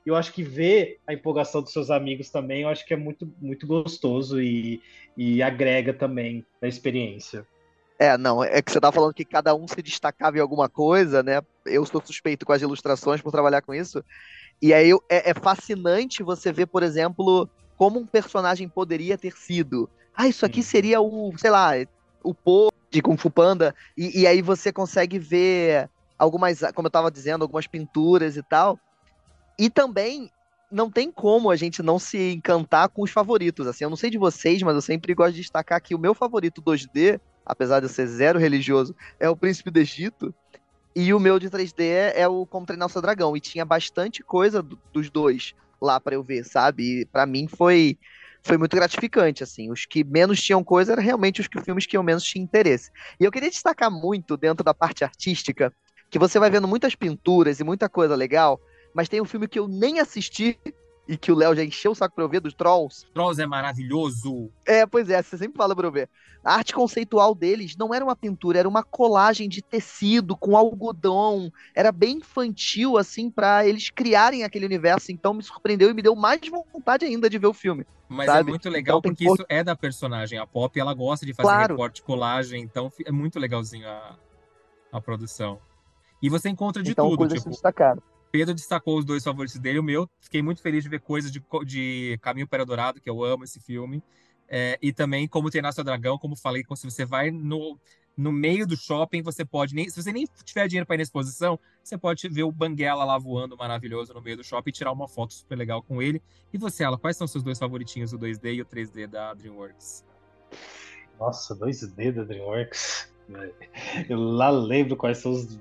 eu acho que ver a empolgação dos seus amigos também, eu acho que é muito, muito gostoso e agrega também na experiência. Não, é que você tá falando que cada um se destacava em alguma coisa, né? Eu sou suspeito com as ilustrações por trabalhar com isso. E aí é fascinante você ver, por exemplo, como um personagem poderia ter sido. Isso aqui seria sei lá, o Po de Kung Fu Panda. E aí você consegue ver algumas, como eu tava dizendo, algumas pinturas e tal. E também não tem como a gente não se encantar com os favoritos. Assim, eu não sei de vocês, mas eu sempre gosto de destacar que o meu favorito 2D, apesar de eu ser zero religioso, é o Príncipe do Egito. E o meu de 3D é o Como Treinar o Seu Dragão. E tinha bastante coisa dos dois lá pra eu ver, sabe? E pra mim foi muito gratificante, assim. Os que menos tinham coisa eram realmente filmes que eu menos tinha interesse. E eu queria destacar muito dentro da parte artística, que você vai vendo muitas pinturas e muita coisa legal, mas tem um filme que eu nem assisti e que o Léo já encheu o saco pra eu ver, dos Trolls. Trolls é maravilhoso. Pois é, você sempre fala pra eu ver. A arte conceitual deles não era uma pintura, era uma colagem de tecido com algodão. Era bem infantil, assim, pra eles criarem aquele universo. Então me surpreendeu e me deu mais vontade ainda de ver o filme. Mas sabe? É muito legal então, porque isso é da personagem. A Pop, ela gosta de fazer Claro. recorte, colagem. Então é muito legalzinho a produção. E você encontra de então, tudo, coisas tipo... se destacaram. Pedro destacou os dois favoritos dele, o meu. Fiquei muito feliz de ver coisas de Caminho para Eldorado, que eu amo esse filme. E também Como Treinar Seu Dragão, como falei, se você vai no meio do shopping, você pode, se você nem tiver dinheiro para ir na exposição, você pode ver o Banguela lá voando maravilhoso no meio do shopping e tirar uma foto super legal com ele. E você, Ala, quais são os seus dois favoritinhos, o 2D e o 3D da DreamWorks? Nossa, 2D da DreamWorks. Eu lá lembro quais são os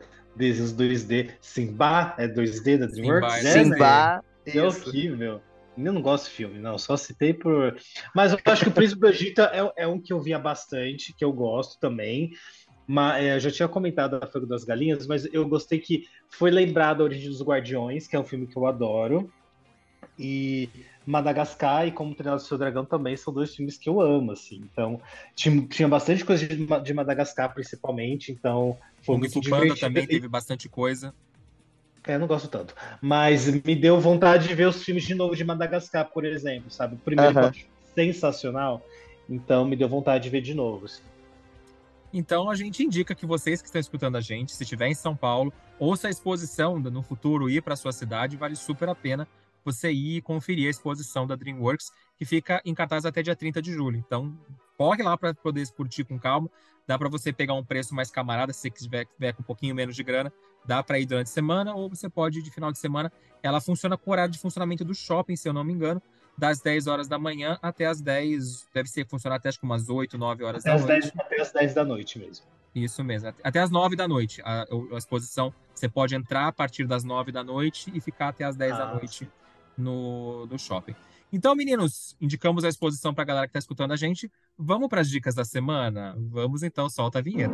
2D. Simba é 2D da DreamWorks? Simba, é horrível. Eu não gosto de filme, não. Só citei por... Mas eu acho que o Príncipe do Egito é um que eu via bastante, que eu gosto também. Mas, eu já tinha comentado a Fogo das Galinhas, mas eu gostei que foi lembrado A Origem dos Guardiões, que é um filme que eu adoro. E Madagascar e Como Treinar o Seu Dragão também são dois filmes que eu amo, assim. Então, tinha bastante coisa de Madagascar, principalmente, então foi Kung muito Fu Panda divertido. também teve bastante coisa. Não gosto tanto. Mas me deu vontade de ver os filmes de novo de Madagascar, por exemplo, sabe? O primeiro eu acho sensacional, então me deu vontade de ver de novo, assim. Então, a gente indica que vocês que estão escutando a gente, se estiver em São Paulo, ouça a exposição no futuro, ir para sua cidade, vale super a pena você ir e conferir a exposição da DreamWorks, que fica em cartaz até dia 30 de julho. Então, corre lá para poder curtir com calma. Dá para você pegar um preço mais camarada, se você tiver com um pouquinho menos de grana, dá para ir durante a semana, ou você pode ir de final de semana. Ela funciona com o horário de funcionamento do shopping, se eu não me engano, das 10 horas da manhã até as 10, deve ser funcionar até acho que umas 8, 9 horas da noite. Até as 10 da noite mesmo. Isso mesmo, até as 9 da noite. A exposição, você pode entrar a partir das 9 da noite e ficar até as 10 da noite no shopping. Então, meninos, indicamos a exposição para a galera que está escutando a gente. Vamos para as dicas da semana? Vamos então, solta a vinheta.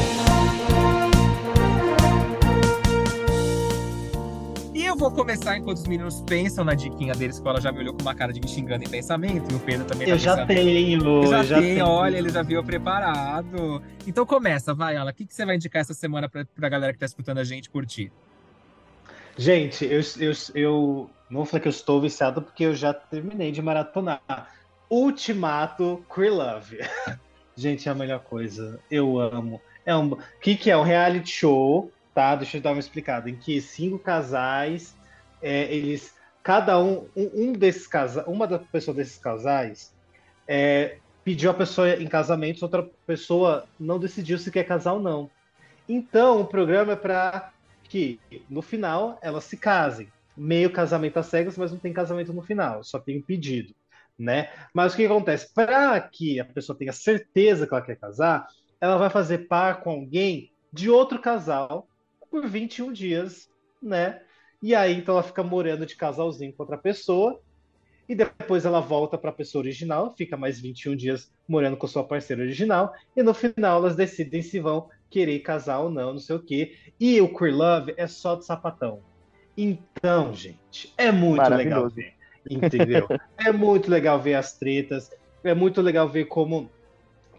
E eu vou começar enquanto os meninos pensam na diquinha deles, que ela já me olhou com uma cara de me xingando em pensamento, e o Pedro também tá pensando. Eu já tenho, olha, ele já viu preparado. Então começa, vai, Ala, o que você vai indicar essa semana para a galera que está escutando a gente curtir? Gente, eu não vou falar que eu estou viciado, porque eu já terminei de maratonar. Ultimato Queer Love. Gente, é a melhor coisa. Eu amo. O que é? Um reality show, tá? Deixa eu dar uma explicada. Em que 5 casais, eles... Cada desses casais... Uma das pessoas desses casais pediu a pessoa em casamento, outra pessoa não decidiu se quer casar ou não. Então, o programa é para que no final elas se casem. Meio casamento às cegas, mas não tem casamento no final, só tem um pedido, né? Mas o que acontece? Para que a pessoa tenha certeza que ela quer casar, ela vai fazer par com alguém de outro casal por 21 dias, né? E aí, então, ela fica morando de casalzinho com outra pessoa, e depois ela volta para a pessoa original, fica mais 21 dias morando com sua parceira original, e no final elas decidem se vão querer casar ou não, não sei o quê. E o Queer Love é só de sapatão. Então, gente, é muito legal ver, entendeu? É muito legal ver as tretas, é muito legal ver como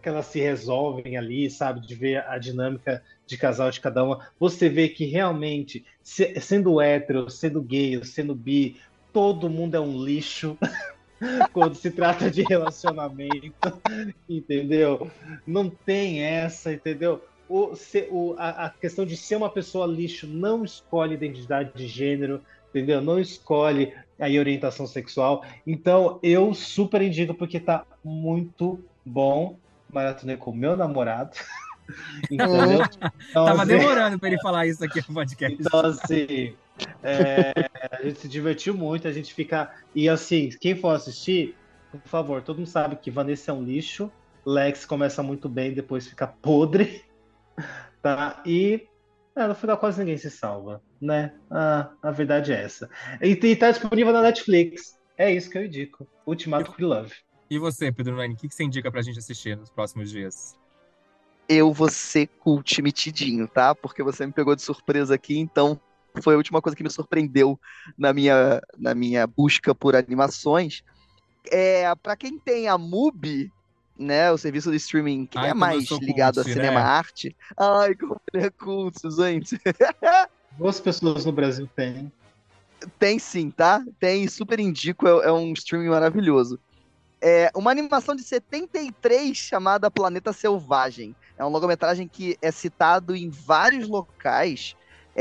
que elas se resolvem ali, sabe? De ver a dinâmica de casal de cada uma. Você vê que realmente, sendo hétero, sendo gay, sendo bi, todo mundo é um lixo quando se trata de relacionamento, entendeu? Não tem essa, entendeu? A questão de ser uma pessoa lixo não escolhe identidade de gênero, entendeu? Não escolhe a orientação sexual. Então, eu super indico porque tá muito bom. Maratonei com meu namorado, entendeu? Então, Tava assim, demorando pra ele falar isso aqui no podcast. então, assim, a gente se divertiu muito, a gente fica... E, assim, quem for assistir, por favor, todo mundo sabe que Vanessa é um lixo, Lex começa muito bem, depois fica podre, tá? E no final quase ninguém se salva, né? A verdade é essa. E tá disponível na Netflix. É isso que eu indico. Ultimato Free Love. E você, Pedro Nani, o que você indica pra gente assistir nos próximos dias? Eu vou ser cult metidinho, tá? Porque você me pegou de surpresa aqui, então foi a última coisa que me surpreendeu na minha busca por animações. Para quem tem a Mubi, né, o serviço de streaming que Ai, é como eu mais sou ligado cult, a cinema né? arte. Ai, como ele é cult, gente. Boas pessoas no Brasil têm. Tem sim, tá? Tem, super indico, é um streaming maravilhoso. É uma animação de 73 chamada Planeta Selvagem. É um longa-metragem que é citado em vários locais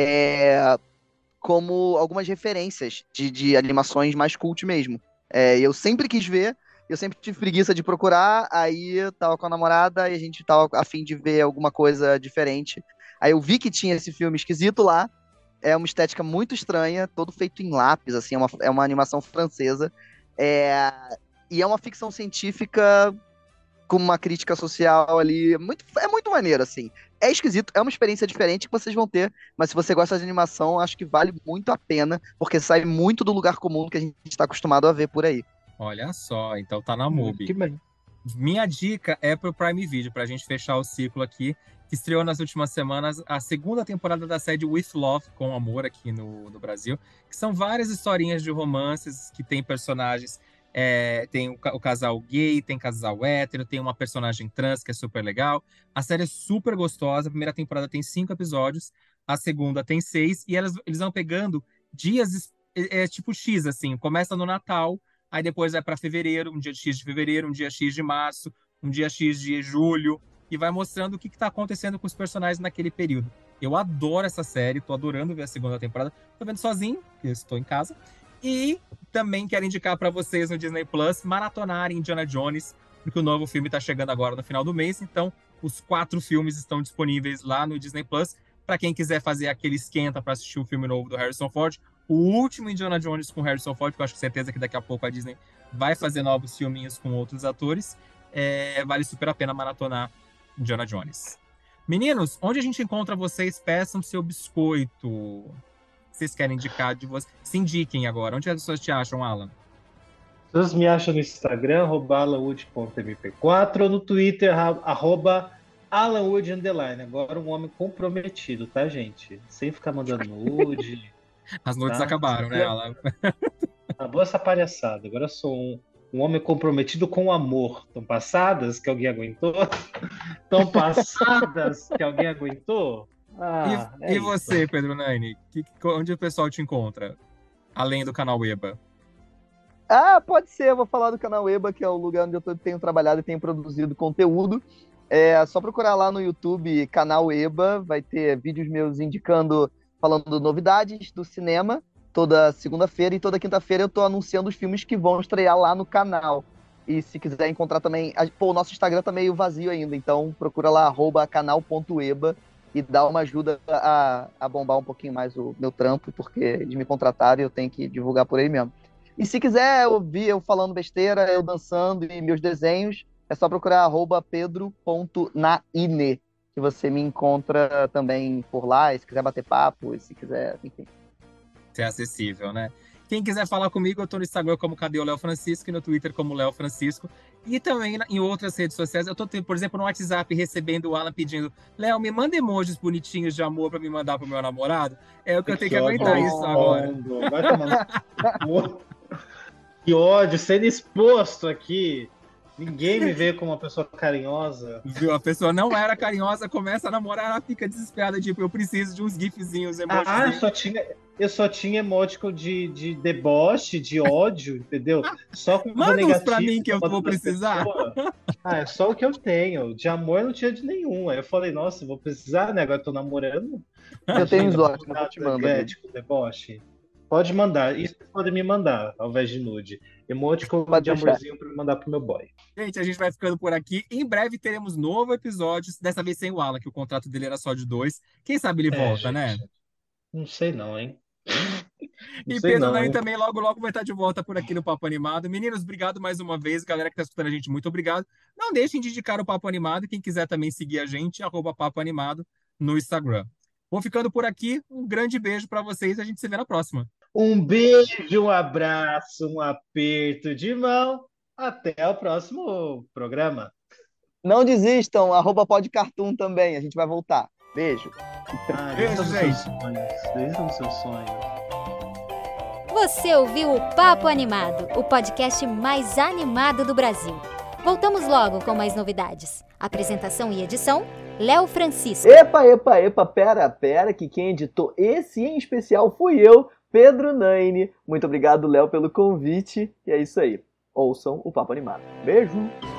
como algumas referências de animações mais cult mesmo. Eu sempre quis ver, eu sempre tive preguiça de procurar, aí eu tava com a namorada e a gente tava a fim de ver alguma coisa diferente. Aí eu vi que tinha esse filme esquisito lá, é uma estética muito estranha, todo feito em lápis, assim, é uma animação francesa. E é uma ficção científica com uma crítica social ali. É muito maneiro, assim. É esquisito, é uma experiência diferente que vocês vão ter, mas se você gosta de animação, acho que vale muito a pena, porque sai muito do lugar comum que a gente está acostumado a ver por aí. Olha só, então tá na Mubi. Que bem. Minha dica é pro Prime Video, pra gente fechar o ciclo aqui, que estreou nas últimas semanas a segunda temporada da série With Love, com Amor, aqui no Brasil, que são várias historinhas de romances que tem personagens. Tem o casal gay, tem casal hétero, tem uma personagem trans que é super legal. A série é super gostosa. A primeira temporada tem 5 episódios, a segunda tem 6, e eles vão pegando dias tipo X, assim. Começa no Natal, aí depois vai para fevereiro, um dia X de fevereiro, um dia X de março, um dia X de julho, e vai mostrando o que está acontecendo com os personagens naquele período. Eu adoro essa série, tô adorando ver a segunda temporada. Tô vendo sozinho, porque eu estou em casa. E também quero indicar para vocês no Disney Plus maratonarem Indiana Jones, porque o novo filme está chegando agora no final do mês. Então, os 4 filmes estão disponíveis lá no Disney Plus. Para quem quiser fazer aquele esquenta para assistir o filme novo do Harrison Ford, o último Indiana Jones com Harrison Ford, que eu acho certeza que daqui a pouco a Disney vai fazer novos filminhos com outros atores. Vale super a pena maratonar Indiana Jones. Meninos, onde a gente encontra vocês? Peçam seu biscoito. Vocês querem indicar de vocês? Se indiquem agora. Onde as pessoas te acham, Alan? Vocês me acham no Instagram, @alanwood.mp4, ou no Twitter, @alanwood_. Agora um homem comprometido, tá, gente? Sem ficar mandando nude. As nudes Tá? acabaram, né, Alan? Acabou essa palhaçada. Agora eu sou um homem comprometido com o amor. Estão passadas que alguém aguentou? Estão passadas que alguém aguentou? E você, Pedro Nani? Onde o pessoal te encontra? Além do canal EBA. Pode ser, eu vou falar do canal EBA, que é o lugar onde eu tenho trabalhado e tenho produzido conteúdo. É só procurar lá no YouTube, canal EBA, vai ter vídeos meus falando novidades do cinema, toda segunda-feira, e toda quinta-feira eu tô anunciando os filmes que vão estrear lá no canal. E se quiser encontrar também... o nosso Instagram tá meio vazio ainda, então procura lá, @canal.eba, e dá uma ajuda a bombar um pouquinho mais o meu trampo, porque eles me contrataram e eu tenho que divulgar por aí mesmo. E se quiser ouvir eu falando besteira, eu dançando e meus desenhos, é só procurar @pedro.naine, que você me encontra também por lá, e se quiser bater papo, e se quiser, enfim. Ser acessível, né? Quem quiser falar comigo, eu tô no Instagram como Cadê o Léo Francisco e no Twitter como Léo Francisco. E também em outras redes sociais. Eu tô, por exemplo, no WhatsApp recebendo o Alan pedindo: Léo, me manda emojis bonitinhos de amor pra me mandar pro meu namorado. É o que eu tenho que aguentar isso agora. Vai tomar no... Que ódio, sendo exposto aqui. Ninguém me vê como uma pessoa carinhosa. Viu? A pessoa não era carinhosa, começa a namorar, ela fica desesperada, tipo, eu preciso de uns gifzinhos, emojizinhos. Eu só tinha emoticon de deboche, de ódio, entendeu? Só com coisa Manda uns negativa. pra mim que eu vou das precisar. pessoas. É só o que eu tenho. De amor eu não tinha de nenhum. Aí eu falei, nossa, vou precisar, né? Agora eu tô namorando. Eu tenho uns Imagina, ótimos, eu te mando. amigo. tipo, deboche. Pode mandar. Isso vocês podem me mandar, ao invés de nude. Emoticon Pode de deixar. amorzinho pra me mandar pro meu boy. Gente, a gente vai ficando por aqui. Em breve teremos novo episódio, dessa vez sem o Alan, que o contrato dele era só de 2. Quem sabe ele volta, né? Gente, não sei não, hein? Não E sei Pedro não, Nain hein? também logo, logo vai estar de volta por aqui no Papo Animado. Meninos, obrigado mais uma vez. Galera que está escutando a gente, muito obrigado. Não deixem de indicar o Papo Animado. Quem quiser também seguir a gente, @Papo Animado no Instagram. Vou ficando por aqui. Um grande beijo para vocês. A gente se vê na próxima. Um beijo, um abraço, um aperto de mão. Até o próximo programa. Não desistam, @podcartoon também, a gente vai voltar. Beijo. Beijo, Desista dos gente. seus sonhos. Desista dos seus sonhos. Você ouviu o Papo Animado, o podcast mais animado do Brasil. Voltamos logo com mais novidades. Apresentação e edição, Léo Francisco. Epa, pera, que quem editou esse em especial fui eu, Pedro Naine. Muito obrigado, Léo, pelo convite. E é isso aí. Ouçam o Papo Animado. Beijo!